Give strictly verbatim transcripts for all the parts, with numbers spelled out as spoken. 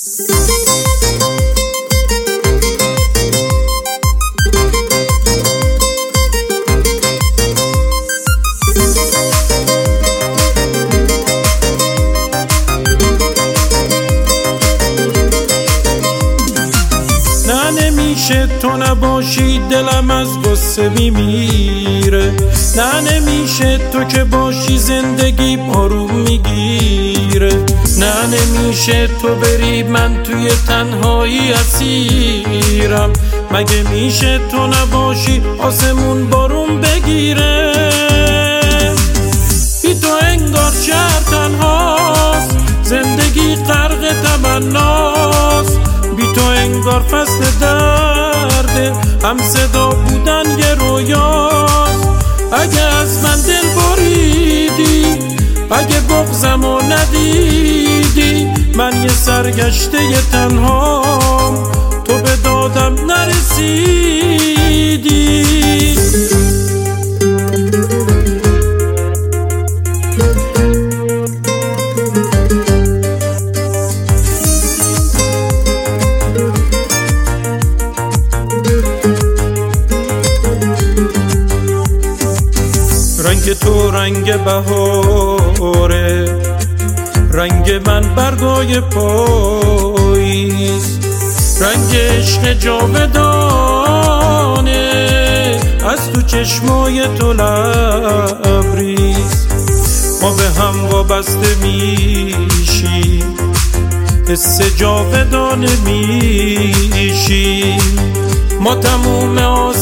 نه نمیشه تو نباشی دلم از غصه میمیره، نه نمیشه تو که باشی زندگی آروم میگیره، نه نمیشه تو بری من توی تنهایی اسیرم، مگه میشه تو نباشی آسمون بارون بگیره. بی تو انگار شهر تنهاست، زندگی غرق تمناست، بی تو انگار فصل درده، هم صدا بودن یه رویاست. اگه از من دل بریدی، اگه بغضمو ندیدی، من یه سرگشته یه تنهام، تو به دادم نرسیدی. رنگ تو رنگ بهاره، رنگ من برگای پاییز، رنگ عشق جاودانه، از تو چشمای تو لبریز. ما به هم وابسته میشیم، حس جاودانه میشیم، ما تموم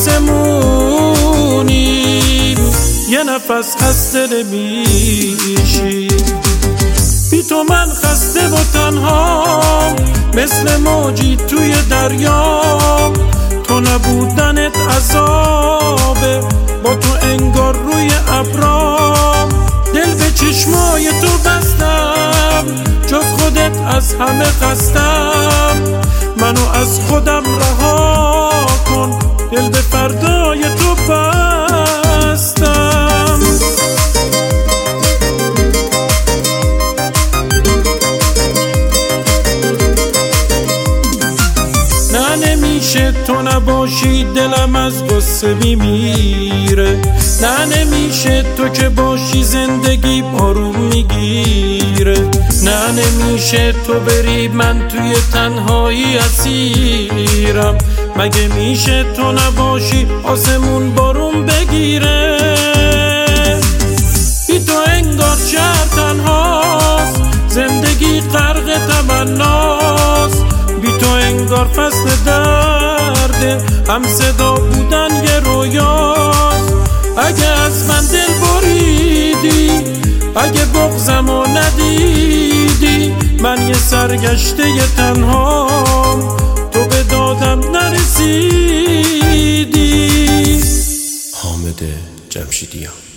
آسمونیم، یه نفس خسته نمیشی. بی تو من خسته و تنها، مثل موجی توی دریام، تو نبودنت عذابه، با تو انگار روی ابرام. دل به چشمای تو بستم، جز خودت از همه خستم، منو از خودم رها کن، دل به فردای تو بستم. نه نمیشه تو نباشی دلم از غصه میمیره، نه نمیشه تو که باشی زندگی آروم میگیره، نه نمیشه تو بری من توی تنهایی اسیرم، مگه میشه تو نباشی آسمون بارون بگیره. بی تو انگار شهر تنهاست، زندگی غرق تمناست، بی تو انگار فصل درده، هم صدا بودن یه رویاست. اگه از من دل بریدی، اگه بغضمو ندیدی، من یه سرگشته یه تنهام، تو به دادم نرسیدی. حامد جمشیدیان.